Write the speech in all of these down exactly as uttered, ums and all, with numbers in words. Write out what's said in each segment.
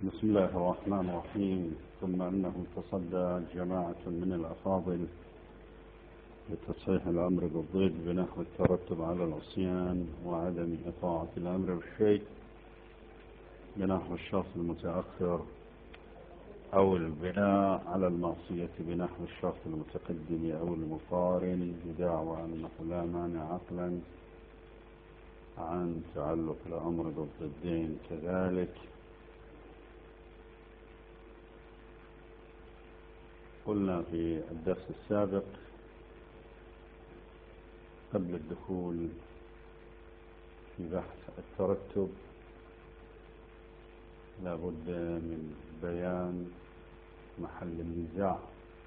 بسم الله الرحمن الرحيم. ثم أنه تصدى جماعة من الأفاضل لتصحيح الأمر بالضد بنحو الترتب على العصيان وعدم إطاعة الأمر بالشيء بنحو الشخص المتأخر أو البناء على المعصية بنحو الشخص المتقدم أو المقارن بدعوى أنه لا مانع عقلا عن تعلق الأمر بالضدين كذلك. قلنا في الدرس السابق قبل الدخول في بحث الترتب لا بد من بيان محل النزاع،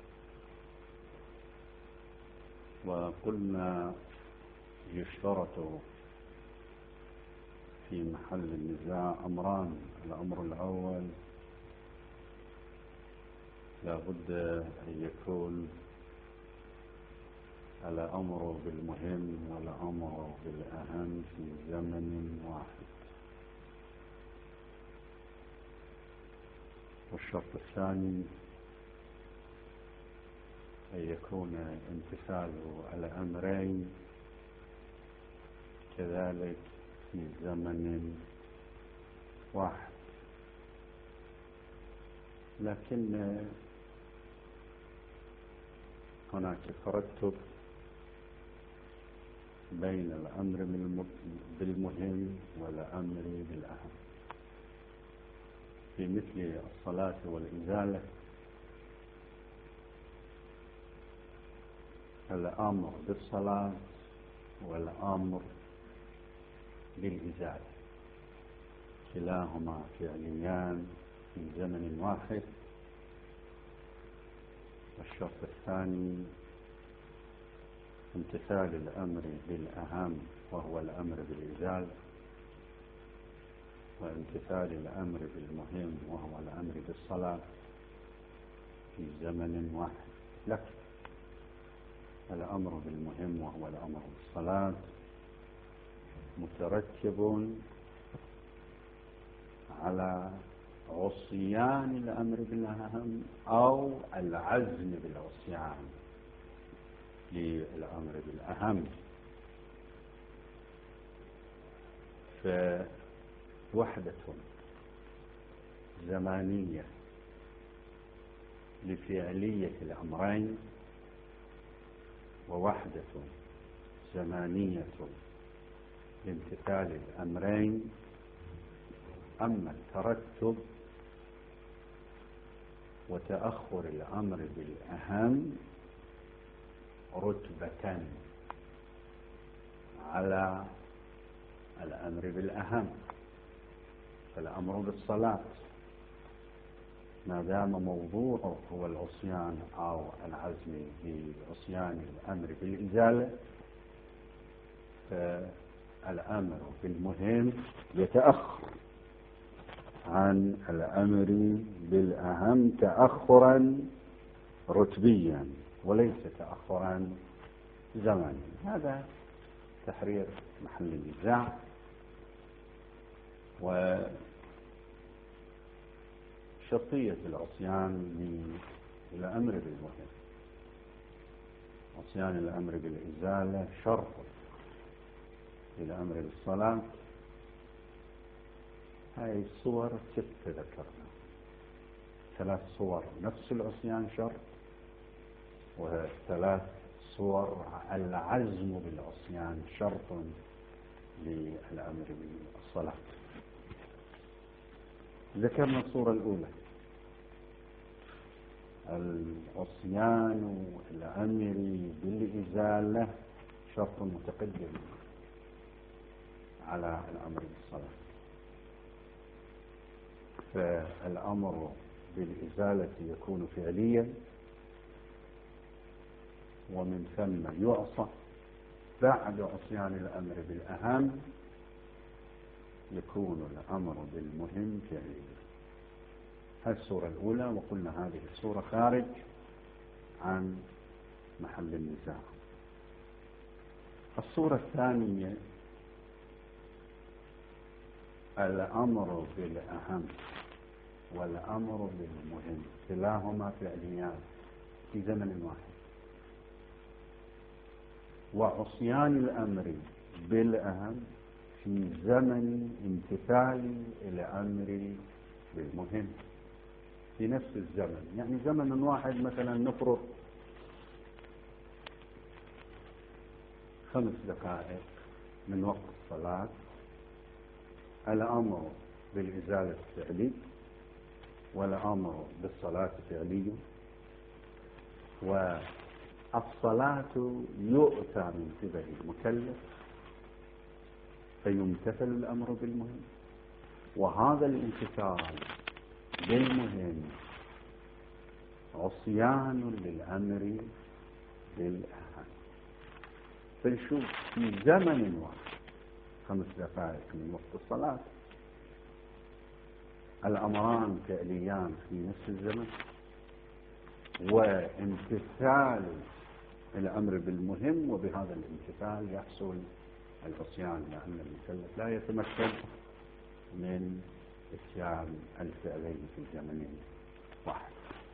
وقلنا يشترط في محل النزاع أمران. الأمر الأول لا بد أن يكون الأمر بالمهم والأمر بالأهم في زمن واحد، والشرط الثاني أن يكون امتثال الأمرين كذلك في زمن واحد. لكن هناك ترتب بين الأمر بالمهم والأمر بالأهم. في مثل الصلاة والإزالة الأمر بالصلاة والأمر بالإزالة كلاهما فعليان في زمن واحد. الشرط الثاني امتثال الأمر بالأهم وهو الأمر بالإزالة، وامتثال الأمر بالمهم وهو الأمر بالصلاة في زمن واحد. لكن الأمر بالمهم وهو الأمر بالصلاة مترتب على عصيان الأمر بالأهم أو العزم بالعصيان للأمر بالأهم. فوحدة زمانية لفعلية الأمرين ووحدة زمانية لامتثال الأمرين. أما الترتب وتأخر الأمر بالأهم رتبة على الأمر بالأهم، فالأمر بالصلاة ما دام موضوعه هو العصيان أو العزم بعصيان الأمر بالإزالة، فالأمر بالمهم يتأخر عن الأمر بالأهم تأخرا رتبيا وليس تأخرا زمنيا. هذا تحرير محل النزاع. وشرطية العصيان للأمر بالمهم، عصيان الأمر بالإزالة شرط للأمر بالصلاة. هاي الصور ست ذكرنا، ثلاث صور نفس العصيان شرط، وثلاث صور العزم بالعصيان شرط للأمر بالصلاة. ذكرنا الصورة الأولى العصيان الأمر بالإزالة شرط متقدم على الأمر بالصلاة، فالأمر بالإزالة يكون فعليا ومن ثم يعصى. بعد عصيان الأمر بالأهم يكون الأمر بالمهم فعليا. هذه الصورة الأولى، وقلنا هذه الصورة خارج عن محل النزاع. الصورة الثانية الأمر بالأهم والأمر بالمهم كلاهما فعليان في زمن واحد، وعصيان الأمر بالأهم في زمن امتثال الأمر بالمهم في نفس الزمن. يعني زمن واحد، مثلا نفرض خمس دقائق من وقت الصلاة الأمر بالإزالة فعلي والأمر بالصلاة فعلي، والصلاة يؤتى من قبل المكلف فيمتثل الأمر بالمهم، وهذا الامتثال بالمهم عصيان للأمر بالأهم. فنشوف في زمن واحد خمس دقائق من وقت الصلاة الأمران فعليان في نفس الزمن، وامتثال الأمر بالمهم، وبهذا الامتثال يحصل العصيان، لأن المكلف لا يتمكن من اتيان الفعلين في زمن واحد.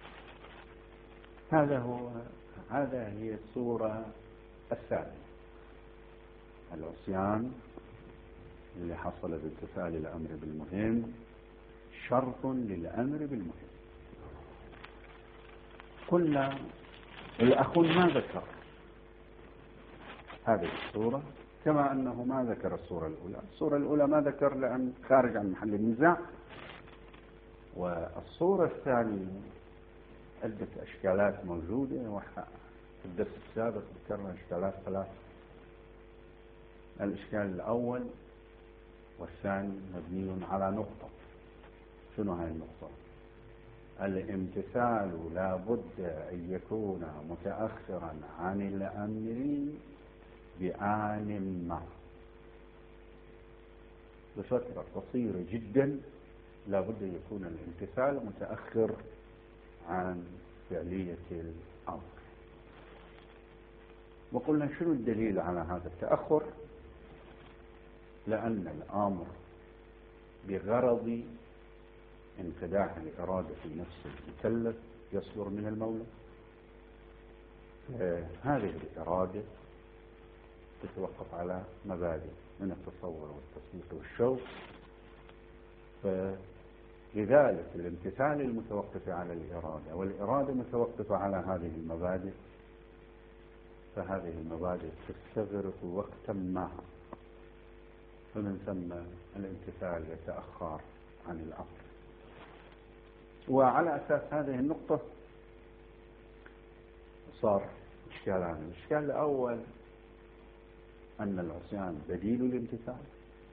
هذا هو هذا هي الصورة الثانية، العصيان اللي حصل بامتثال الأمر بالمهم شرط للأمر بالمهم. قلنا الأخون ما ذكر هذه الصورة كما أنه ما ذكر الصورة الأولى. الصورة الأولى ما ذكر لأن خارج عن محل النزاع، والصورة الثانية عدة أشكالات موجودة، وفي الدرس السابق ذكرنا أشكالات ثلاث. الإشكال الأول والثاني مبني على نقطة. شنو هاي النقطة؟ الامتثال لا بد أن يكون متأخرا عن الأمر بآن ما، بفترة قصيرة جدا لا بد أن يكون الامتثال متأخر عن فعلية الأمر. وقلنا شنو الدليل على هذا التأخر؟ لأن الأمر بغرض انقداح الإرادة في نفس المكلف يصدر من المولى. هذه الإرادة تتوقف على مبادئ من التصور والتصديق والشوق، فلذلك الامتثال المتوقف على الإرادة والإرادة متوقفة على هذه المبادئ، فهذه المبادئ تستغرق وقتا ما، فمن ثم الامتثال يتأخر عن الأمر. وعلى أساس هذه النقطة صار إشكالان. الإشكال الأول أن العصيان بديل الامتثال،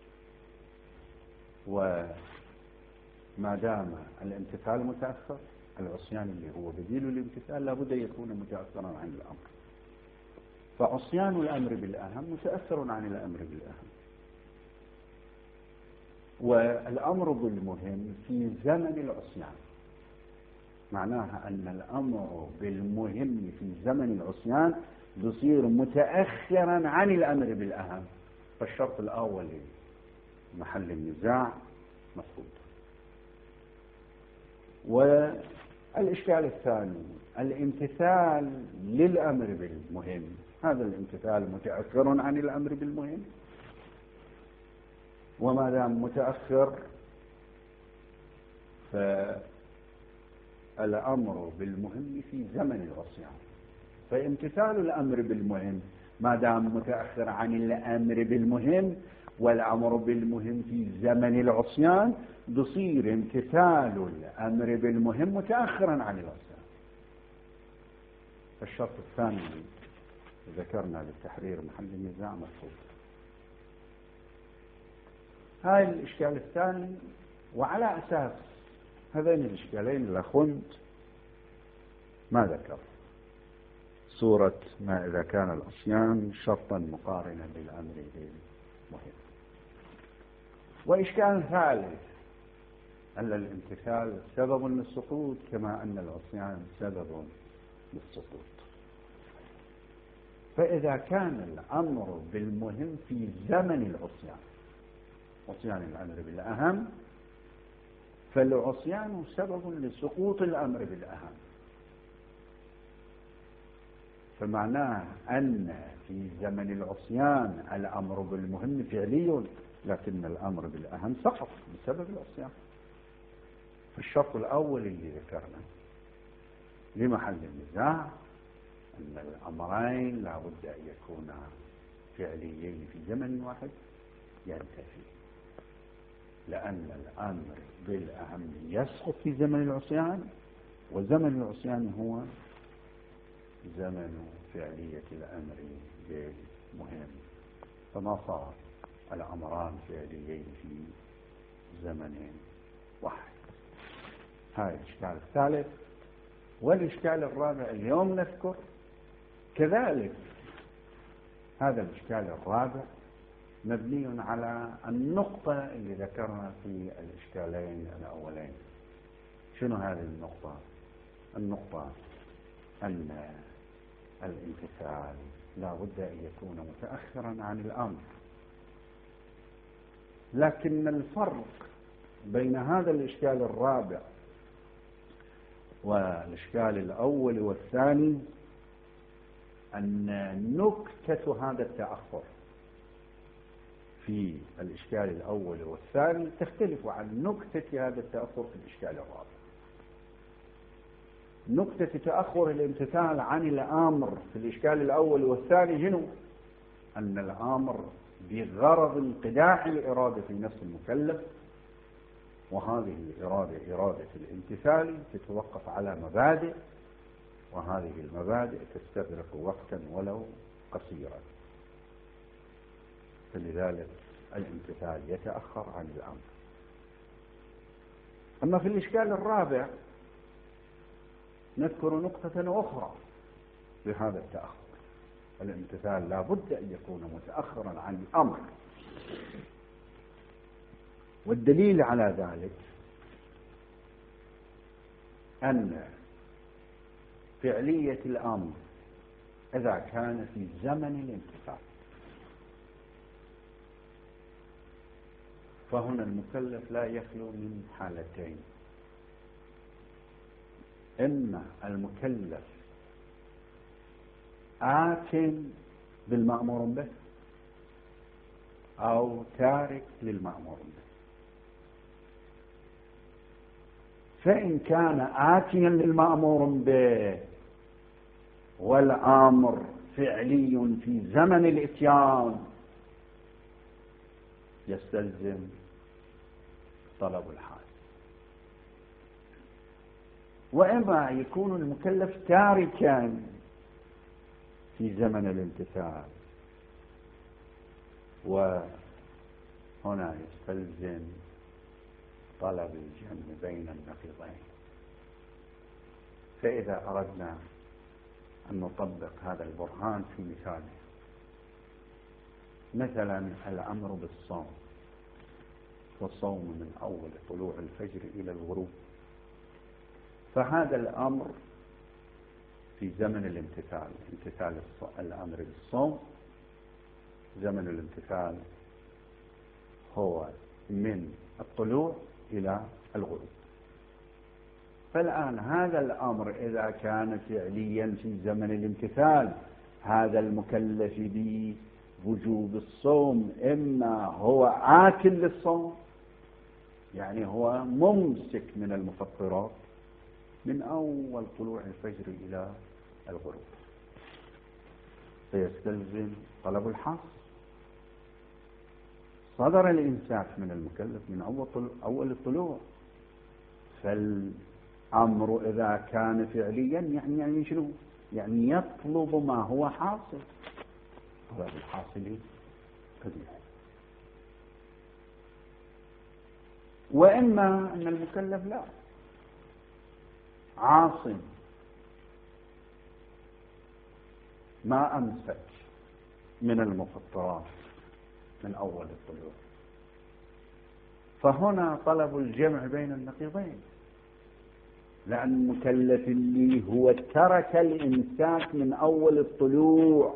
وما دام الامتثال متأخر العصيان اللي هو بديل الامتثال لابد أن يكون متأخرا عن الأمر، فعصيان الأمر بالأهم متأثر عن الأمر بالأهم. والأمر بالمهم في زمن العصيان، معناها أن الأمر بالمهم في زمن العصيان بصير متأخرا عن الأمر بالأهم، فالشرط الأول محل النزاع مفقود. والإشكال الثاني الامتثال للأمر بالمهم، هذا الامتثال متأخر عن الأمر بالمهم، وما دام متأخر فالأمر بالمهم في زمن العصيان، فامتثال الأمر بالمهم ما دام متأخر عن الأمر بالمهم والأمر بالمهم في زمن العصيان بصير امتثال الأمر بالمهم متأخرا عن العصيان. فالشرط الثاني ذكرنا للتحرير محل النزاع مرفوض. هاي الإشكال الثاني. وعلى أساس هذين الإشكالين الأخوند ما ذكر صورة ما إذا كان العصيان شرطا مقارنا بالأمر بالمهم. وإشكال ثالث أن الامتثال سبب للسقوط كما أن العصيان سبب للسقوط. فإذا كان الأمر بالمهم في زمن العصيان، عصيان الأمر بالأهم، فالعصيان سبب لسقوط الأمر بالأهم، فمعناه أن في زمن العصيان الأمر بالمهم فعلي، لكن الأمر بالأهم سقط بسبب العصيان. فالشرط الأول اللي ذكرنا لمحل النزاع أن الأمرين لا بد أن يكونا فعليين في زمن واحد ينتفي، لأن الأمر بالأهم يسقط في زمن العصيان، وزمن العصيان هو زمن فعلية الأمر بالمهم، فما صار الأمران فعليين في زمن واحد. هذا الإشكال الثالث. والإشكال الرابع اليوم نذكر كذلك هذا الإشكال الرابع مبني على النقطة اللي ذكرنا في الإشكالين الأولين. شنو هذه النقطة؟ النقطة أن الامتثال لا بد أن يكون متأخرا عن الأمر، لكن الفرق بين هذا الإشكال الرابع والإشكال الأول والثاني أن نكتة هذا التأخر في الإشكال الأول والثاني تختلف عن نكتة هذا التأخر في الإشكال الرابع. نكتة تأخر الامتثال عن الأمر في الإشكال الأول والثاني هنا أن الأمر بغرض انقداح الإرادة في نفس المكلف، وهذه الإرادة إرادة الامتثال تتوقف على مبادئ، وهذه المبادئ تستغرق وقتا ولو قصيرا، فلذلك الامتثال يتأخر عن الأمر. أما في الإشكال الرابع نذكر نقطة أخرى بهذا التأخر. الامتثال لا بد أن يكون متأخرا عن الأمر، والدليل على ذلك أن فعلية الأمر إذا كان في زمن الامتثال فهنا المكلف لا يخلو من حالتين: إما المكلف آت بالمأمور به أو تارك للمأمور به. فإن كان آتيا للمأمور به والأمر فعلي في زمن الإتيان يستلزم طلب الحال، وإما يكون المكلف تاركا في زمن الامتثال، وهنا يستلزم طلب الجمع بين النقيضين. فإذا أردنا أن نطبق هذا البرهان في مثال، مثلا الأمر بالصوم، والصوم من أول طلوع الفجر إلى الغروب، فهذا الأمر في زمن الامتثال، امتثال الأمر بالصوم زمن الامتثال هو من الطلوع إلى الغروب. فالآن هذا الأمر إذا كان فعليا في زمن الامتثال، هذا المكلف بوجوب الصوم إما هو آكل للصوم، يعني هو ممسك من المفطرات من أول طلوع الفجر إلى الغروب، فيستلزم طلب الحاصل. صدر الإمساك من المكلف من أول الطلوع، فالأمر إذا كان فعليا يعني يعني شنو؟ يعني يطلب ما هو حاصل، طلب الحاصل قبيح. وإما أن المكلف لا عاصم ما أمسك من المفطرات من أول الطلوع، فهنا طلب الجمع بين النقيضين، لأن المكلف اللي هو ترك الإمساك من أول الطلوع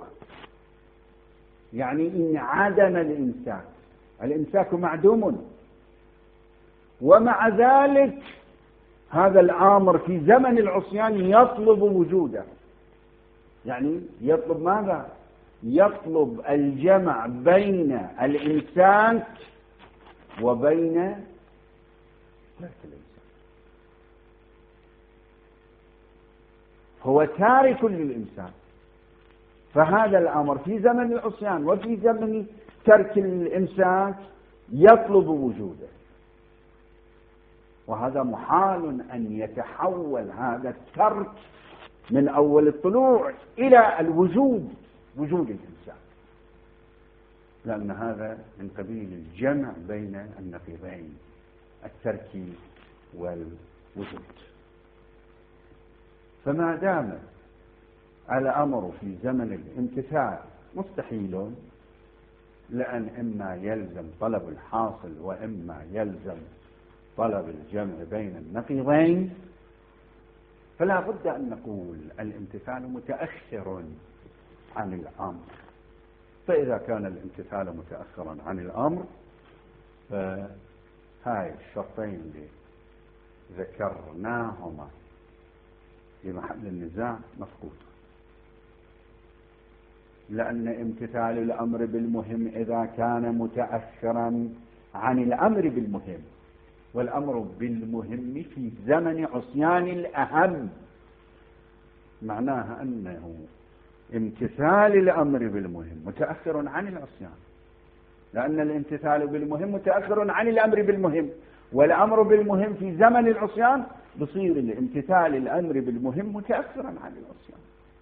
يعني إن عدم الإمساك، الإمساك معدوم، ومع ذلك هذا الآمر في زمن العصيان يطلب وجوده. يعني يطلب ماذا؟ يطلب الجمع بين الإنسان وبين ترك الإنسان. هو تارك للإنسان، فهذا الأمر في زمن العصيان وفي زمن ترك الإنسان يطلب وجوده، وهذا محال أن يتحول هذا الترك من أول الطلوع إلى الوجود، وجود الإنسان، لأن هذا من قبيل الجمع بين النقيضين، الترك والوجود. فما دام الأمر في زمن الامتثال مستحيل، لأن إما يلزم طلب الحاصل وإما يلزم طلب الجمع بين النقيضين، فلا بد أن نقول الامتثال متأخر عن الأمر. فإذا كان الامتثال متأخرا عن الأمر، فهاي الشرطين اللي ذكرناهما في محل النزاع مفقود، لأن امتثال الأمر بالمهم إذا كان متأخرا عن الأمر بالمهم، والأمر بالمهم في زمن عصيان الأهم، معناها أنه امتثال الأمر بالمهم متأخر عن العصيان، لأن الامتثال بالمهم متأخر عن الأمر بالمهم، والأمر بالمهم في زمن العصيان بصير الامتثال الأمر بالمهم متأخرا عن العصيان.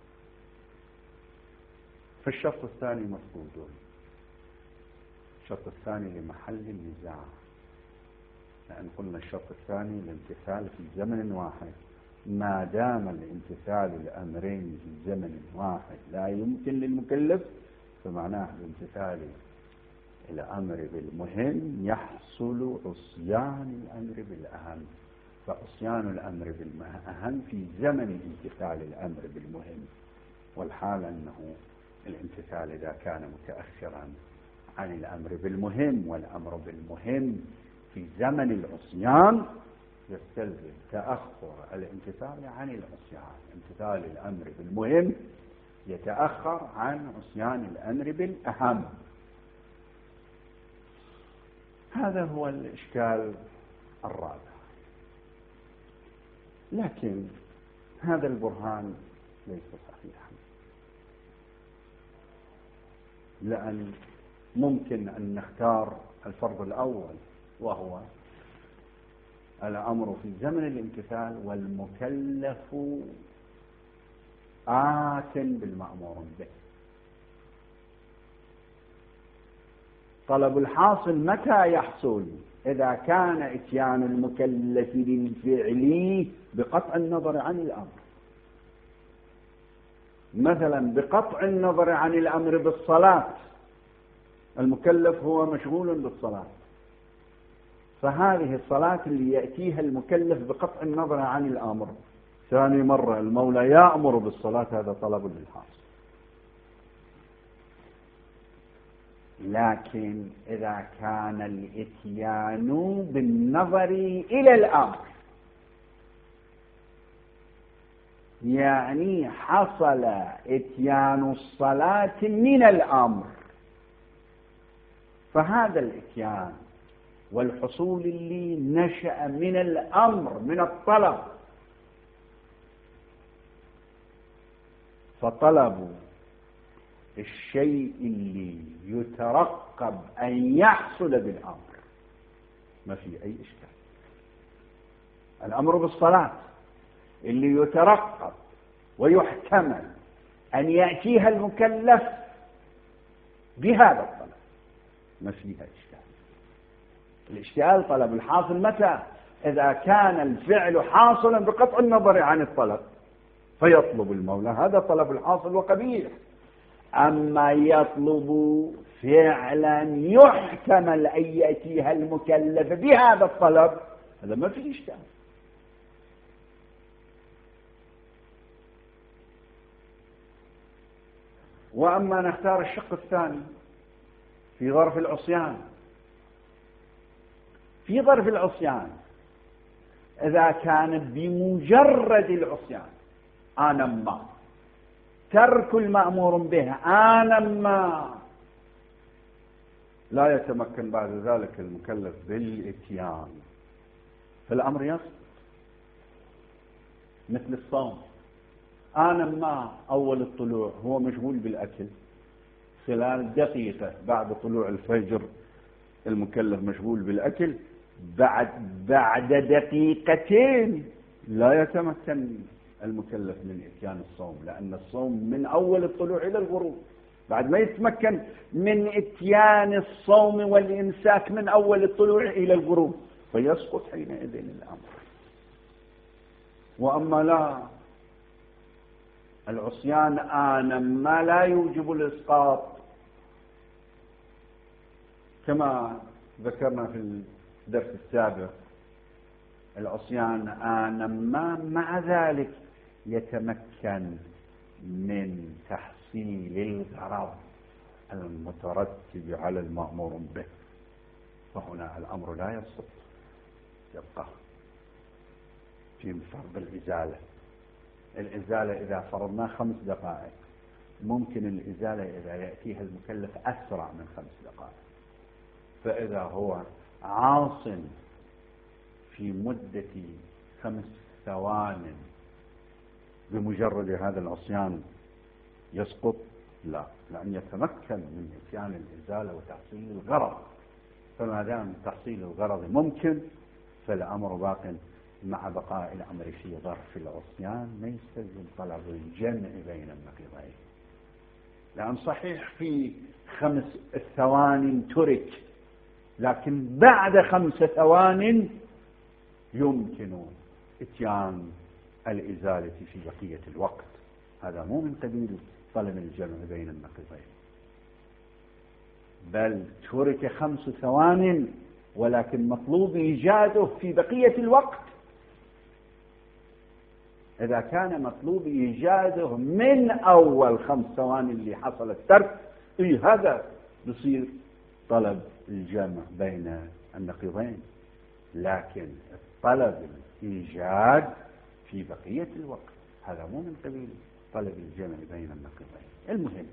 فالشرط الثاني مفقود. الشرط الثاني لمحل النزاع، لأن قلنا الشرط الثاني الامتثال في زمن واحد. ما دام الامتثال الأمرين في زمن واحد لا يمكن للمكلف، فمعناه الامتثال الأمر بالمهم يحصل عصيان الأمر بالأهم، فعصيان الأمر بالأهم في زمن امتثال الأمر بالمهم، والحال أنه الامتثال إذا كان متأخرا عن الأمر بالمهم والأمر بالمهم في زمن العصيان يستلزم تأخر الامتثال عن العصيان. امتثال الأمر بالمهم يتأخر عن عصيان الأمر بالأهم. هذا هو الإشكال الرابع. لكن هذا البرهان ليس صحيحا، لأن ممكن أن نختار الفرض الأول، وهو الأمر في زمن الامتثال والمكلف آت بالمأمور به. طلب الحاصل متى يحصل؟ إذا كان إتيان المكلف للفعل بقطع النظر عن الأمر، مثلا بقطع النظر عن الأمر بالصلاة، المكلف هو مشغول بالصلاة، فهذه الصلاة اللي يأتيها المكلف بقطع النظر عن الأمر، ثاني مرة المولى يأمر بالصلاة، هذا طلب للحاصل. لكن إذا كان الإتيان بالنظر إلى الأمر، يعني حصل إتيان الصلاة من الأمر، فهذا الإتيان والحصول اللي نشأ من الأمر من الطلب، فطلب الشيء اللي يترقب أن يحصل بالأمر ما في أي إشكال. الأمر بالصلاة اللي يترقب ويحتمل أن يأتيها المكلف بهذا الطلب ما فيها إشكال. الإشكال طلب الحاصل متى؟ إذا كان الفعل حاصلا بقطع النظر عن الطلب، فيطلب المولى، هذا طلب الحاصل وقبيح. أما يطلب فعلا يحتمل أن يأتيها المكلف بهذا الطلب، هذا ما فيه إشكال. وأما نختار الشق الثاني في ظرف العصيان، في ظرف العصيان إذا كان بمجرد العصيان آنا ما ترك المأمور به آنا ما لا يتمكن بعد ذلك المكلف بالإتيان، فالأمر يسقط. مثل الصوم، آنا ما أول الطلوع هو مشغول بالأكل، خلال دقيقة بعد طلوع الفجر المكلف مشغول بالأكل، بعد بعد دقيقتين لا يتمكن المكلف من إتيان الصوم، لأن الصوم من أول الطلوع إلى الغروب، بعد ما يتمكن من إتيان الصوم والإمساك من أول الطلوع إلى الغروب فيسقط حينئذ الأمر. وأما لا، العصيان آنا ما لا يوجب الإسقاط كما ذكرنا في الدرس السابق، العصيان آنا ما مع ذلك يتمكن من تحصيل الغرض المترتب على المأمور به، فهنا الأمر لا يسقط، يبقى في فرض الإزالة. الإزالة إذا فرضنا خمس دقائق، ممكن الإزالة إذا يأتيها المكلف أسرع من خمس دقائق، فإذا هو عاص في مدة خمس ثوان بمجرد هذا العصيان يسقط؟ لا، لأن يتمكن من إتيان الإزالة وتحصيل الغرض، فما دام تحصيل الغرض ممكن فالأمر باق مع بقاء الأمر في ظرف العصيان، ما يستلزم طلب الجمع بين النقيضين، لأن صحيح في خمس ثوان ترك، لكن بعد خمس ثوان يمكن إتيان الإزالة في بقية الوقت، هذا مو من قبيل طلب الجمع بين النقيضين، بل ترك خمس ثوان ولكن مطلوب إيجاده في بقية الوقت. إذا كان مطلوب إيجاده من أول خمس ثواني اللي حصل الترك، إيه هذا بصير طلب الجمع بين النقيضين، لكن طلب الإيجاد في بقية الوقت هذا مو من قبيل طلب الجمع بين النقيضين. المهم،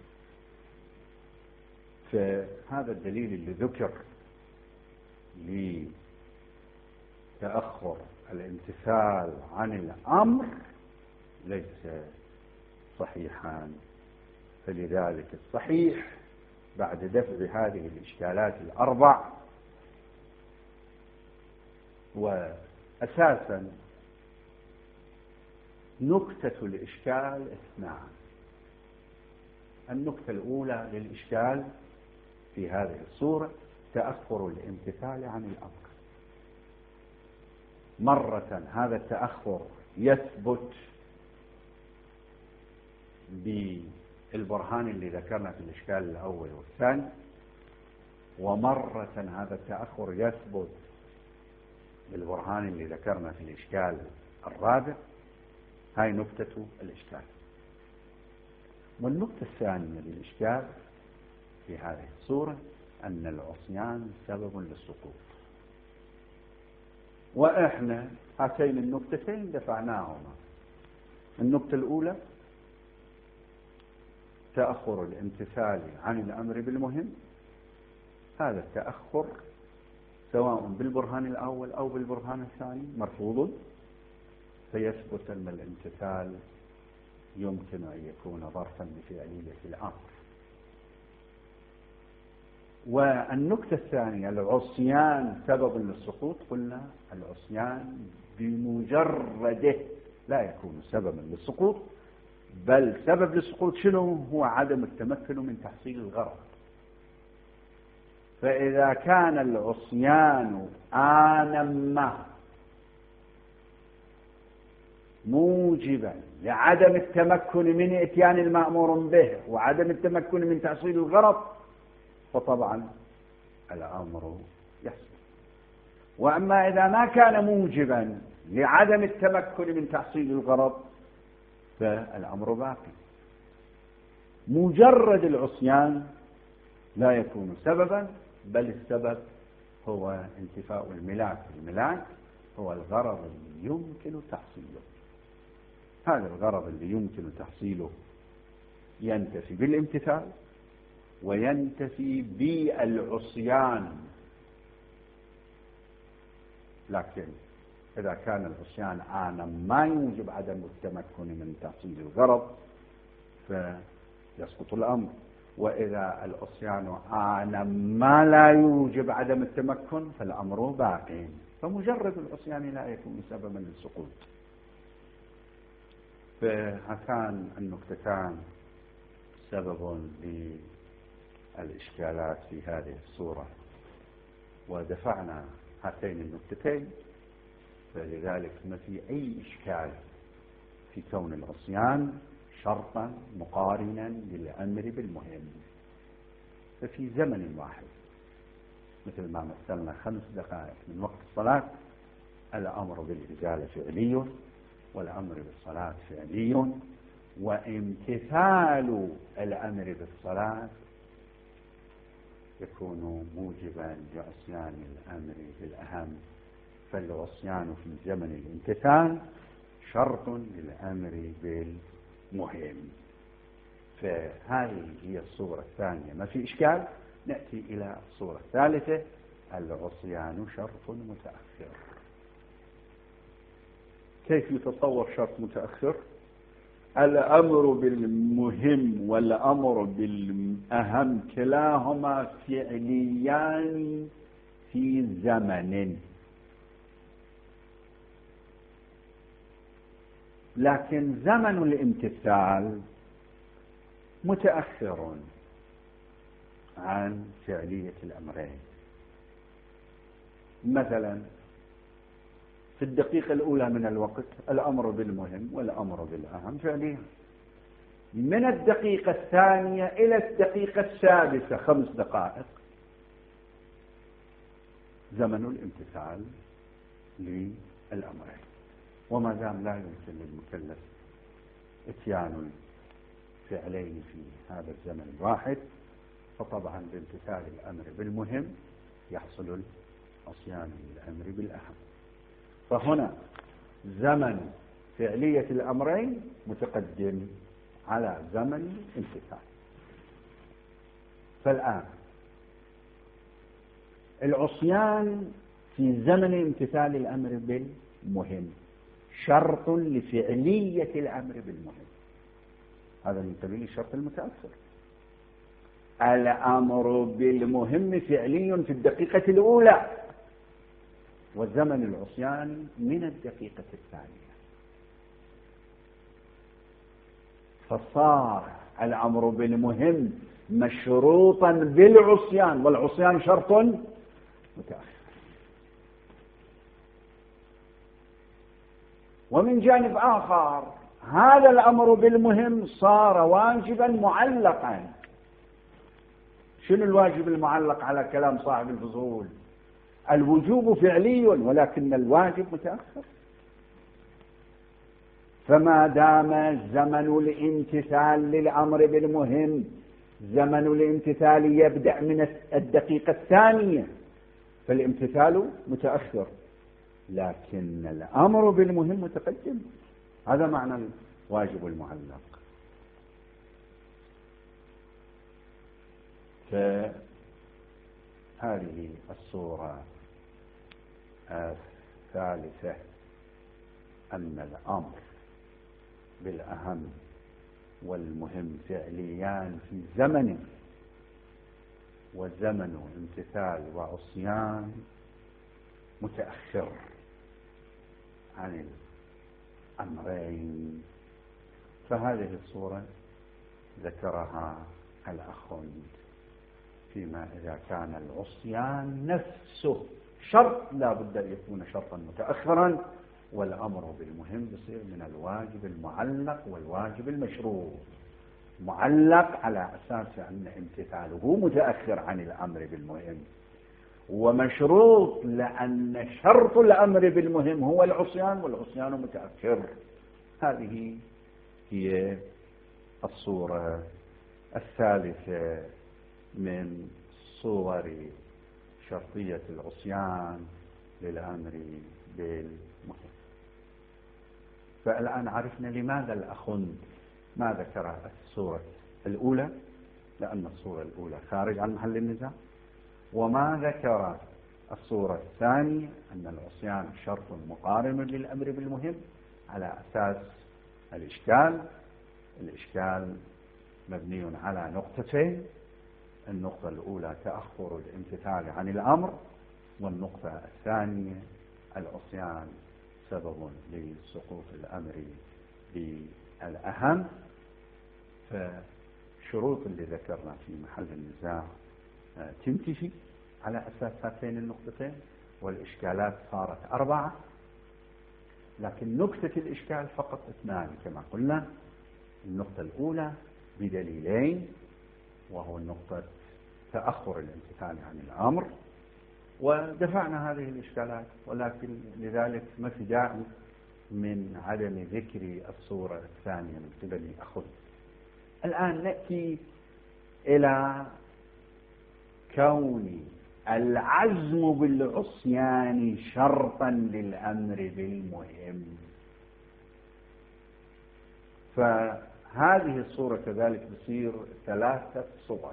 فهذا الدليل اللي ذكر لتأخر الامتثال عن الأمر ليس صحيحا، فلذلك الصحيح بعد دفع هذه الإشكالات الأربع، وأساسا نكتة الإشكال اثنان. النكتة الأولى للإشكال في هذه الصورة تأخر الامتثال عن الأمر. مرة هذا التأخر يثبت بالبرهان اللي ذكرنا في الإشكال الأول والثاني، ومرة هذا التأخر يثبت بالبرهان اللي ذكرنا في الإشكال الرابع. هاي نكتة الإشكال. والنكتة الثانية للإشكال في هذه الصورة أن العصيان سبب للسقوط، وإحنا هاتين النكتتين دفعناهما. النكتة الأولى تأخر الامتثال عن الأمر بالمهم، هذا التأخر سواء بالبرهان الأول أو بالبرهان الثاني مرفوض، فيثبت أن الامتثال يمكن أن يكون ظرفا لفعلية الأمر. والنكتة الثانية العصيان سبب للسقوط، قلنا العصيان بمجرده لا يكون سببا للسقوط، بل سبب للسقوط شنو؟ هو عدم التمكن من تحصيل الغرض. فإذا كان العصيان آنا ما موجبا لعدم التمكن من إتيان المأمور به وعدم التمكن من تحصيل الغرض، فطبعا الأمر يحصل. وأما إذا ما كان موجبا لعدم التمكن من تحصيل الغرض فالأمر باقي. مجرد العصيان لا يكون سببا، بل السبب هو انتفاء الملاك. الملاك هو الغرض اللي يمكن تحصيله. هذا الغرض اللي يمكن تحصيله ينتفي بالامتثال وينتفي بالعصيان. لكن إذا كان العصيان عانا ما يوجب عدم التمكن من تحصيل الغرض فيسقط الأمر، وإذا العصيان عانا ما لا يوجب عدم التمكن فالأمر باق، فمجرد العصيان لا يكون سببا للسقوط. فهاتان النكتتان سبب للإشكالات في هذه الصورة، ودفعنا هاتين النكتتين، فلذلك ما في أي إشكال في كون العصيان شرطا مقارنا للأمر بالمهم. ففي زمن واحد مثل ما مثلنا خمس دقائق من وقت الصلاة الأمر بالإزالة فعلي والأمر بالصلاة فعلي، وامتثال الأمر بالصلاة يكون موجبا لعصيان الأمر بالأهم. فالعصيان في زمن الامتثال شرط للأمر بالمهم. فهذه هي الصورة الثانية، ما في إشكال. نأتي إلى الصورة الثالثة، العصيان شرط متأخر. كيف يتصور شرط متأخر؟ الأمر بالمهم والأمر بالأهم كلاهما فعليان في زمن، لكن زمن الامتثال متأخر عن فعلية الأمرين. مثلا في الدقيقة الأولى من الوقت الأمر بالمهم والأمر بالأهم فعليا. من الدقيقة الثانية إلى الدقيقة السادسة خمس دقائق زمن الامتثال للأمرين. وما دام لا يمكن للمكلف اتيان الفعلين في هذا الزمن الواحد، فطبعا بامتثال الأمر بالمهم يحصل عصيان الأمر بالأهم. فهنا زمن فعلية الأمرين متقدم على زمن الامتثال. فالآن العصيان في زمن امتثال الأمر بالمهم شرط لفعلية الأمر بالمهم. هذا من سبيل الشرط المتأخر. الأمر بالمهم فعلي في الدقيقة الأولى، وزمن العصيان من الدقيقة الثانية. فصار الأمر بالمهم مشروطا بالعصيان، والعصيان شرط متأخر. ومن جانب آخر هذا الأمر بالمهم صار واجبا معلقا. شنو الواجب المعلق على كلام صاحب الفصول؟ الوجوب فعلي ولكن الواجب متأخر. فما دام زمن الامتثال للأمر بالمهم زمن الامتثال يبدأ من الدقيقة الثانية فالامتثال متأخر، لكن الأمر بالمهم متقدم. هذا معنى الواجب المعلق. فهذه الصورة الثالثة أن الأمر بالأهم والمهم فعليان في زمن، وزمن امتثال وعصيان متأخر عن الأمرين. فهذه الصورة ذكرها الأخ فيما إذا كان العصيان نفسه شرط لا بد أن يكون شرطا متأخرا، والأمر بالمهم يصير من الواجب المعلق والواجب المشروط. معلق على أساس أن امتثاله متأخر عن الأمر بالمهم، ومشروط لأن شرط الأمر بالمهم هو العصيان والعصيان متأخر. هذه هي الصورة الثالثة من صور شرطية العصيان للأمر بالمهم. فالآن عرفنا لماذا الأخند ما ذكر الصورة الأولى، لأن الصورة الأولى خارج عن محل النزاع، وما ذكر الصورة الثانية أن العصيان شرط مقارن للأمر بالمهم على أساس الإشكال. الإشكال مبني على نقطتين: النقطة الأولى تأخر الامتثال عن الأمر، والنقطة الثانية العصيان سبب لسقوط الأمر بالأهم. فالشروط اللي ذكرنا في محل النزاع تنتهي على أساس هاتين النقطتين، والإشكالات صارت أربعة، لكن نكتة الإشكال فقط اثنان كما قلنا. النقطة الأولى بدليلين، وهو النقطة تأخر الامتثال عن الأمر، ودفعنا هذه الإشكالات، ولكن لذلك ما في داعي من عدم ذكر الصورة الثانية من قبل أخذ. الآن نأتي إلى كون العزم بالعصيان شرطا للأمر بالمهم. فهذه الصورة كذلك بصير ثلاثة صور: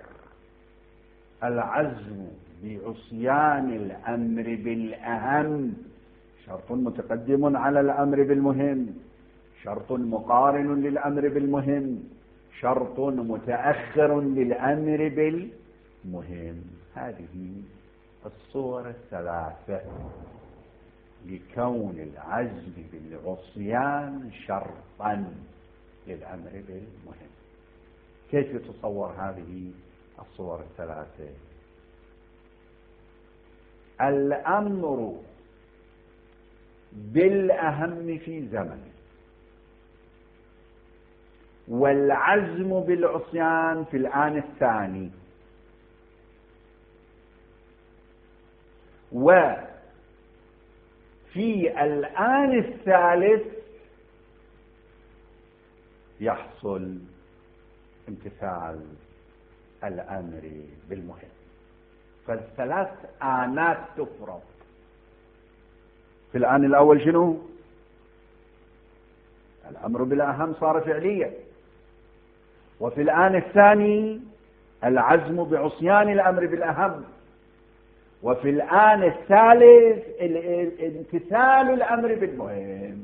العزم بعصيان الأمر بالأهم شرط متقدم على الأمر بالمهم، شرط مقارن للأمر بالمهم، شرط متأخر للأمر بالمهم. هذه الصور الثلاثة لكون العزم بالعصيان شرطا للأمر بالمهم. كيف تصور هذه الصور الثلاثة؟ الأمر بالأهم في زمن، والعزم بالعصيان في الآن الثاني، وفي الآن الثالث يحصل امتثال الأمر بالمهم. فالثلاث آنات تفرض. في الآن الأول شنو؟ الأمر بالأهم صار فعليا. وفي الآن الثاني العزم بعصيان الأمر بالأهم. وفي الآن الثالث امتثال الأمر بالمهم.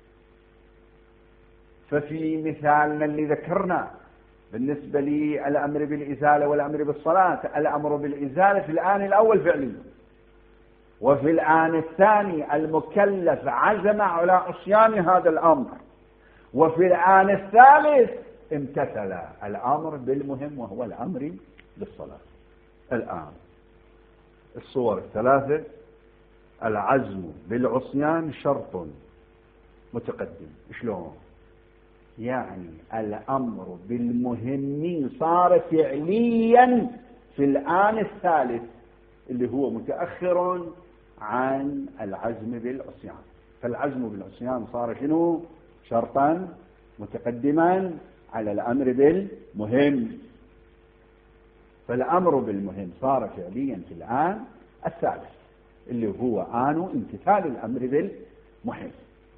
ففي مثالنا اللي ذكرنا بالنسبة للأمر بالإزالة والأمر بالصلاة، الأمر بالإزالة في الآن الأول فعلي، وفي الآن الثاني المكلف عزم على عصيان هذا الأمر، وفي الآن الثالث امتثل الأمر بالمهم وهو الأمر بالصلاة. الآن الصور الثلاثة: العزم بالعصيان شرط متقدم. شلون؟ يعني الأمر بالمهم صار فعليا في الآن الثالث اللي هو متأخر عن العزم بالعصيان. فالعزم بالعصيان صار شنو؟ شرطا متقدما على الأمر بالمهم. فالأمر بالمهم صار فعليا في الآن الثالث اللي هو آن امتثال الأمر بالمهم.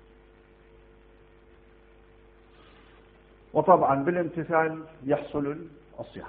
وطبعا بالامتثال يحصل العصيان.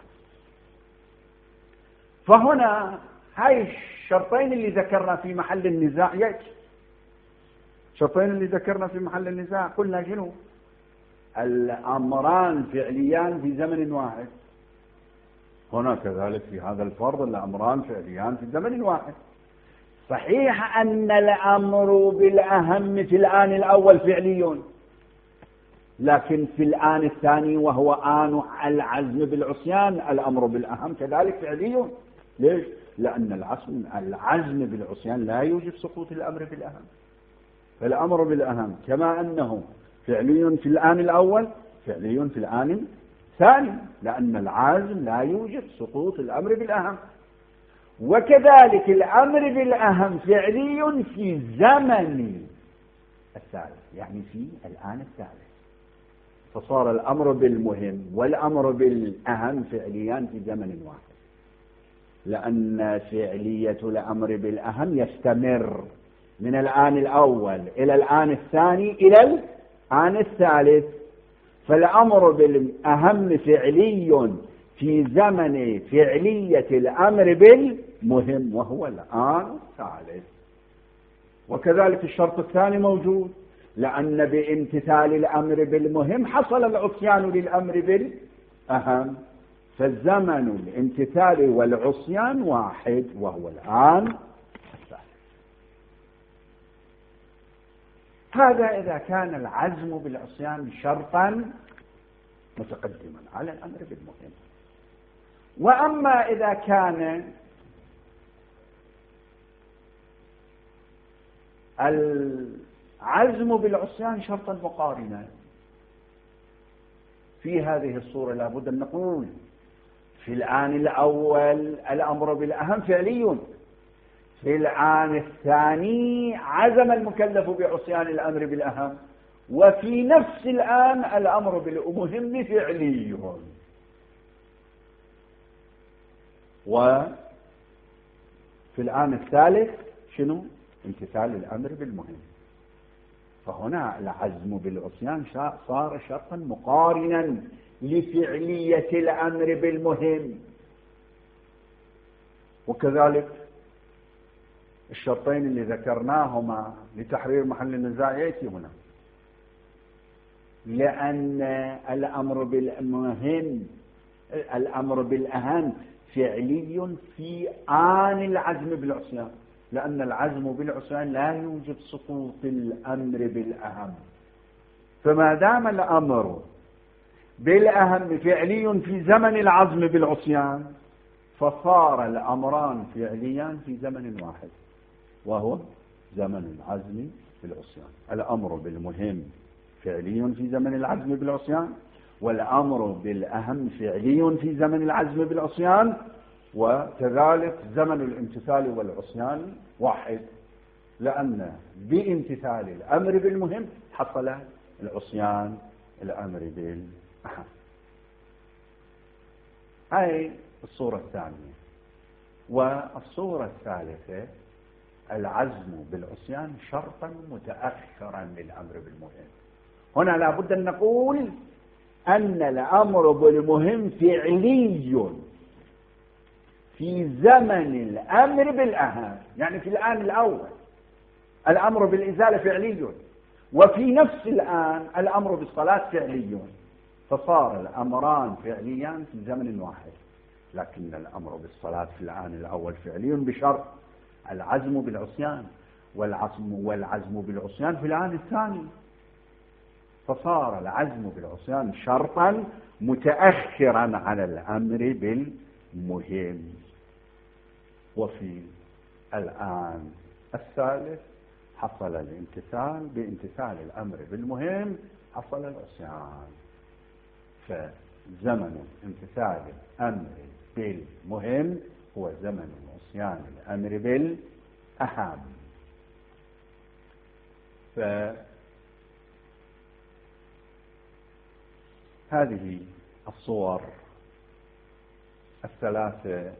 فهنا هاي الشرطين اللي ذكرنا في محل النزاع يأتي. الشرطين اللي ذكرنا في محل النزاع قلنا شنو؟ الأمران فعليان في زمن واحد. هنا كذلك في هذا الفرض الأمران فعليان في زمن واحد. صحيح أن الأمر بالأهم في الآن الأول فعلي، لكن في الآن الثاني وهو آن العزم بالعصيان الأمر بالأهم كذلك فعلي. ليش؟ لأن العزم العزم بالعصيان لا يوجب سقوط الأمر بالأهم. فالأمر بالأهم كما أنه فعلي في الآن الأول فعلي في الآن الثاني، لأن العزم لا يوجب سقوط الأمر بالأهم. وكذلك الأمر بالأهم فعلي في زمن الثالث، يعني في الآن الثالث. فصار الأمر بالمهم والأمر بالأهم فعليان في زمن واحد. لأن فعلية الأمر بالأهم يستمر من الآن الأول إلى الآن الثاني إلى الآن الثالث، فالأمر بالأهم فعلي في زمن فعلية الأمر بالمهم وهو الآن الثالث. وكذلك الشرط الثاني موجود، لأن بامتثال الأمر بالمهم حصل العصيان للأمر بالأهم، فالزمن الامتثال والعصيان واحد وهو الآن الثالث. هذا إذا كان العزم بالعصيان شرطا متقدما على الأمر بالمهم. وأما إذا كان العزم بالعصيان شرطا مقارنا، في هذه الصورة لابد أن نقول في الآن الأول الأمر بالأهم فعلي، في الآن الثاني عزم المكلف بعصيان الأمر بالأهم، وفي نفس الآن الأمر بالمهم فعلي. وفي الآن الثالث شنو؟ امتثال الأمر بالمهم. فهنا العزم بالعصيان صار شرطا مقارنا لفعلية الأمر بالمهم. وكذلك الشرطين اللي ذكرناهما لتحرير محل النزاع يأتي هنا، لأن الأمر بالمهم الأمر بالأهم فعلي في آن العزم بالعصيان، لأن العزم بالعصيان لا يوجد سقوط الأمر بالأهم. فما دام الأمر بالأهم فعلي في زمن العزم بالعصيان، فصار الأمران فعليان في زمن واحد وهو زمن العزم بالعصيان. الأمر بالمهم فعلي في زمن العزم بالعصيان، والأمر بالأهم فعلي في زمن العزم بالعصيان، وكذلك زمن الامتثال والعصيان واحد، لأن بامتثال الأمر بالمهم حصل العصيان الأمر بالأهم. هاي الصورة الثانية. والصورة الثالثة العزم بالعصيان شرطا متأخرا للأمر بالمهم. هنا لابد أن نقول أن الأمر بالمهم فعلي في زمن الأمر بالأهم، يعني في الآن الأول الأمر بالإزالة فعلي، وفي نفس الآن الأمر بالصلاة فعلي، فصار الأمران فعليان في زمن واحد. لكن الأمر بالصلاة في الآن الأول فعلي بشرط العزم بالعصيان، والعزم والعزم بالعصيان في الآن الثاني، فصار العزم بالعصيان شرطا متأخرا على الأمر بالمهم. وفي الآن الثالث حصل الامتثال، بامتثال الأمر بالمهم حصل العصيان. فزمن امتثال الأمر بالمهم هو زمن عصيان الأمر بالأهم. فهذه الصور الثلاثة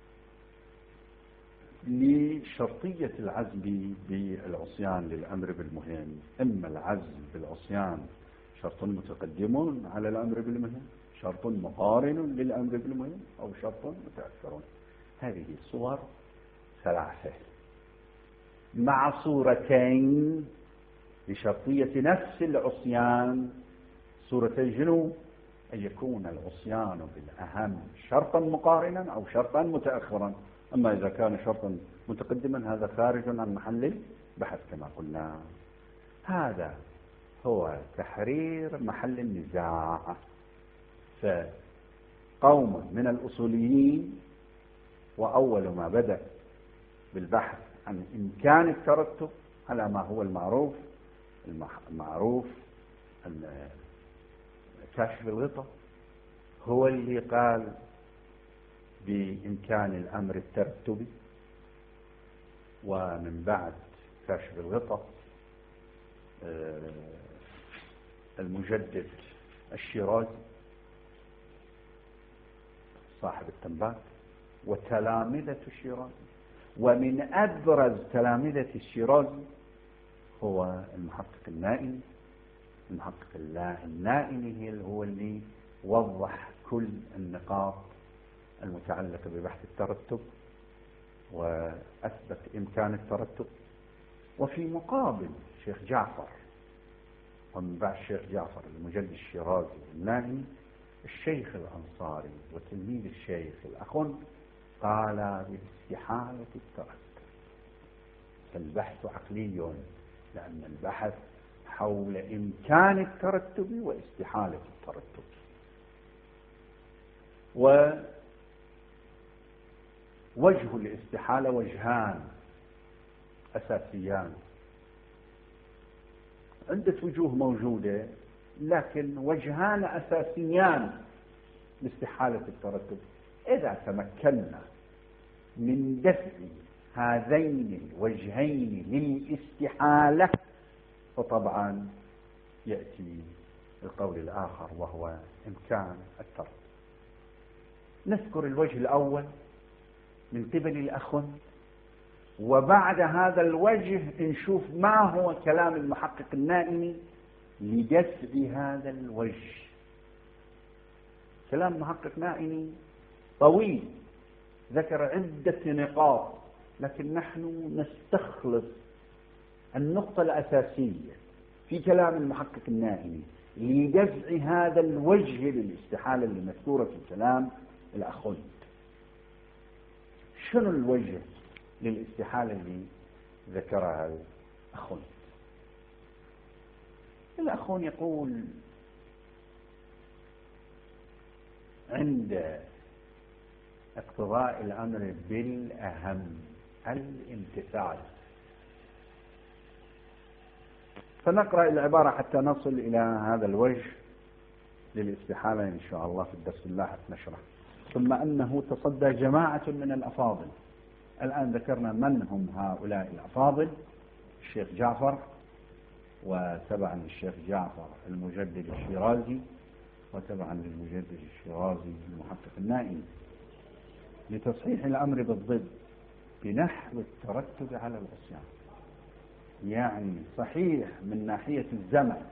لشرطية العزم بالعصيان للأمر بالمهم. إما العزم بالعصيان شرط متقدم على الأمر بالمهم، شرط مقارن للأمر بالمهم، أو شرط متأخر. هذه صور ثلاثة مع صورتين لشرطية نفس العصيان. صورتين جنو؟ أن يكون العصيان بالأهم شرطا مقارنا أو شرطا متأخرا. أما إذا كان شرطا متقدما هذا خارج عن محل البحث كما قلنا. هذا هو تحرير محل النزاع. فقوم من الأصوليين وأول ما بدأ بالبحث عن إمكان الترتب على ما هو المعروف المعروف أن كاشف الغطاء هو اللي قال بإمكان الأمر الترتبي، ومن بعد كاشف الغطاء المجدد الشيرازي صاحب التنبات وتلامذة الشيرازي، ومن أبرز تلامذة الشيرازي هو المحقق النائمي. المحقق النائمي هو اللي وضح كل النقاط المتعلقة ببحث الترتب وأثبت إمكان الترتب. وفي مقابل الشيخ جعفر، ومن بعد الشيخ جعفر المجدد الشيرازي النائمي، الشيخ الأنصاري وتلميذ الشيخ الأخن قال باستحالة الترتب. فالبحث عقلي، لأن البحث حول إمكان الترتب واستحالة الترتب. ووجه الاستحالة وجهان أساسيان، عدة وجوه موجودة، لكن وجهان أساسيان لاستحالة الترتب. إذا تمكنا من دفع هذين الوجهين للاستحالة فطبعا يأتي القول الآخر وهو إمكان الترتب. نذكر الوجه الأول من قبل الأخن، وبعد هذا الوجه نشوف ما هو كلام المحقق النائمي لدفع هذا الوجه. كلام المحقق النائمي طويل، ذكر عدة نقاط، لكن نحن نستخلص النقطة الأساسية في كلام المحقق النائمي لدفع هذا الوجه للاستحالة اللي مذكورة في كلام الأخن. شنو الوجه للاستحالة اللي ذكرها الأخن؟ الأخن يقول عند اقتضاء الأمر بالأهم الامتثال. فنقرأ العبارة حتى نصل إلى هذا الوجه للاستحالة إن شاء الله في الدرس اللاحق نشرح. ثم أنه تصدى جماعة من الأفاضل. الآن ذكرنا من هم هؤلاء الأفاضل: الشيخ جعفر، وتبعا الشيخ جعفر المجدد الشيرازي، وتبعا للمجدد الشيرازي المحقق النائمي، لتصحيح الأمر بالضد بنحو الترتب على العصيان. يعني صحيح من ناحية الزمن،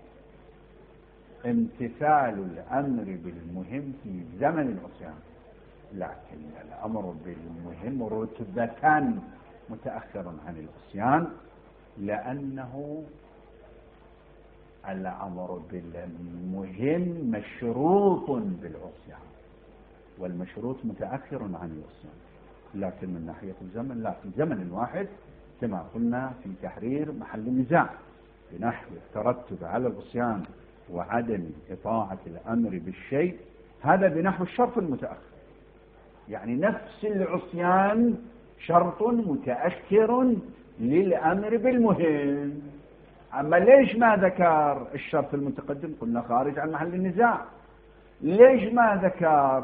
امتثال الأمر بالمهم في زمن العصيان، لكن الأمر بالمهم رتبة متأخر عن العصيان، لأنه الأمر بالمهم مشروط بالعصيان، والمشروط متأخر عن العصيان. لكن من ناحية الزمن لا، في زمن واحد كما قلنا في تحرير محل النزاع بنحو الترتب على العصيان وعدم إطاعة الأمر بالشيء، هذا بنحو الشرط المتأخر. يعني نفس العصيان شرط متأخر للأمر بالمهم. أما ليش ما ذكر الشرط المتقدم؟ قلنا خارج عن محل النزاع. ليش ما ذكر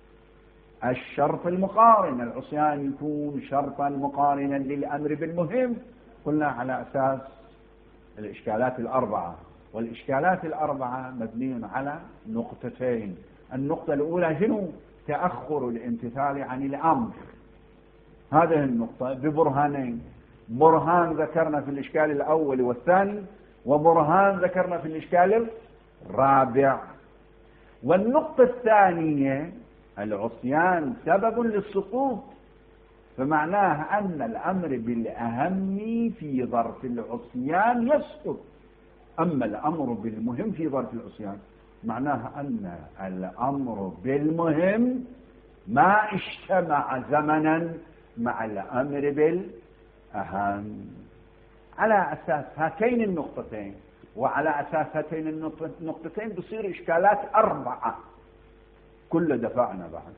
الشرط المقارن؟ العصيان يكون شرطا مقارنا للأمر بالمهم، قلنا على أساس الإشكالات الأربعة، والإشكالات الأربعة مبنية على نقطتين. النقطة الأولى شنو؟ تأخر الامتثال عن الأمر. هذه النقطة ببرهانين: برهان ذكرنا في الإشكال الأول والثاني، وبرهان ذكرنا في الإشكال الرابع. والنقطة الثانية: العصيان سبب للسقوط، فمعناه أن الأمر بالأهم في ظرف العصيان يسقط. أما الأمر بالمهم في ظرف العصيان معناه أن الأمر بالمهم ما اجتمع زمنا مع الأمر بالأهم. على أساس هاتين النقطتين وعلى أساس هاتين النقطتين بصير إشكالات أربعة كل دفعنا بعد.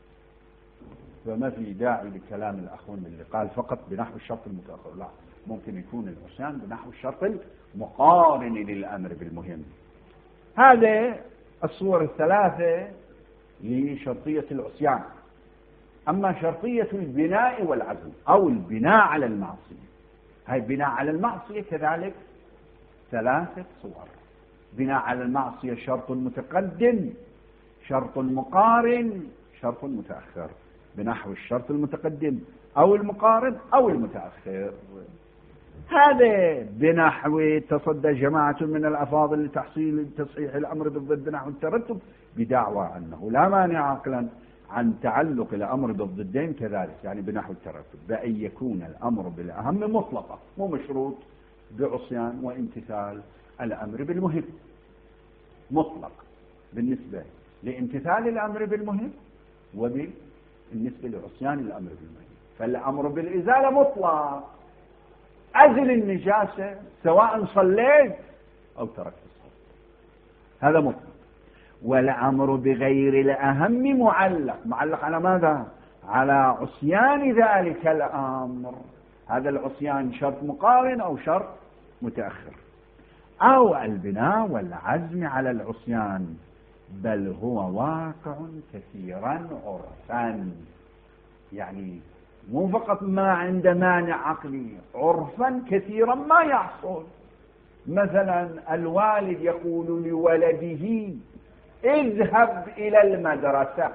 فما في داعي لكلام الأخون اللي قال فقط بنحو الشرط المتأخر، لا، ممكن يكون العصيان بنحو الشرط المقارن للأمر بالمهم. هذه الصور الثلاثة لشرطية العصيان. أما شرطية البناء والعزم أو البناء على المعصية، هاي بناء على المعصية كذلك ثلاثة صور: بناء على المعصية شرط متقدم، شرط مقارن، شرط متأخر. بنحو الشرط المتقدم أو المقارن أو المتأخر. هذا بنحو تصدى جماعة من الأفاضل لتحصيل تصحيح الأمر بالضد بنحو الترتب بدعوى أنه لا مانع عقلا عن تعلق الأمر بالضدين كذلك، يعني بنحو الترتب، بأن يكون الأمر بالأهم مطلقة مو مشروط بعصيان وامتثال الأمر بالمهم، مطلق بالنسبة لامتثال الأمر بالمهم وبالنسبة لعصيان الأمر بالمهم. فالأمر بالإزالة مطلق، أزل النجاسة سواء صليت أو تركت الصلاة، هذا مطلق. والأمر بغير الأهم معلق، معلق على ماذا؟ على عصيان ذلك الأمر. هذا العصيان شرط مقارن أو شرط متأخر، أو البناء والعزم على العصيان، بل هو واقع كثيرا عرفا، يعني مو فقط ما عند مانع عقلي، عرفا كثيرا ما يحصل. مثلا الوالد يقول لولده اذهب إلى المدرسة،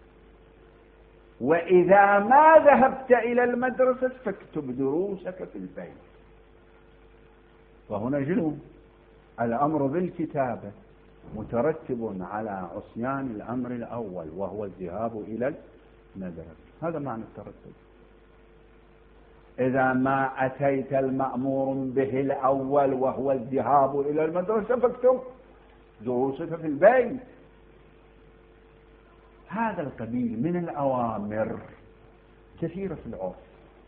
وإذا ما ذهبت إلى المدرسة فاكتب دروسك في البيت. فهنا جنون الأمر بالكتابة مترتب على عصيان الأمر الأول وهو الذهاب إلى المدرسة، هذا معنى الترتب. إذا ما أتيت المأمور به الأول وهو الذهاب إلى المدرسة فاكتب دروسك في البيت. هذا القبيل من الأوامر كثيرة في العرف،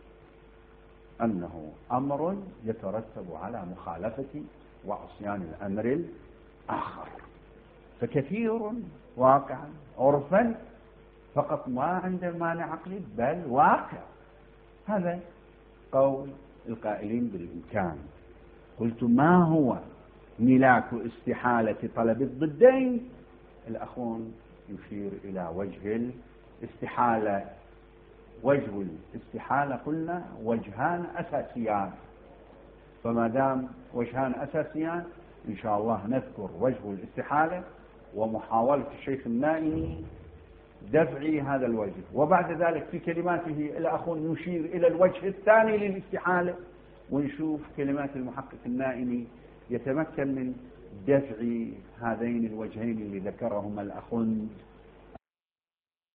أنه أمر يترتب على مخالفة وعصيان الأمر الآخر، فكثير واقعا عرفا فقط ما عند مانع عقلي بل واقع. هذا قول القائلين بالإمكان. قلت ما هو ملاك استحالة طلب الضدين؟ الأخون يشير إلى وجه الاستحالة. وجه الاستحالة قلنا وجهان أساسيان، فما دام وجهان أساسيان إن شاء الله نذكر وجه الاستحالة ومحاولة الشيخ النائمي دفع هذا الوجه، وبعد ذلك في كلماته الأخون يشير إلى الوجه الثاني للاستحالة، ونشوف كلمات المحقق النائمي يتمكن من دفع هذين الوجهين اللي ذكرهما الأخون